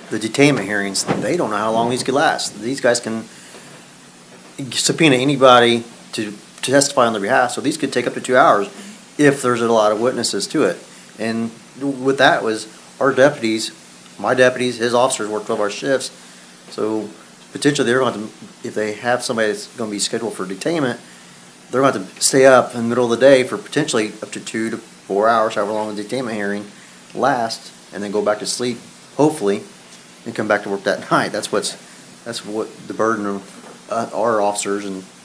the detainment hearings, they don't know how long these could last. These guys can subpoena anybody to testify on their behalf, so these could take up to 2 hours if there's a lot of witnesses to it. And with that was our deputies, my deputies, his officers work 12-hour shifts, so potentially they're going to, if they have somebody that's going to be scheduled for detainment, they're going to have to stay up in the middle of the day for potentially up to 2 to 4 hours, however long the detainment hearing lasts, and then go back to sleep, hopefully, and come back to work that night. That's what the burden of our officers and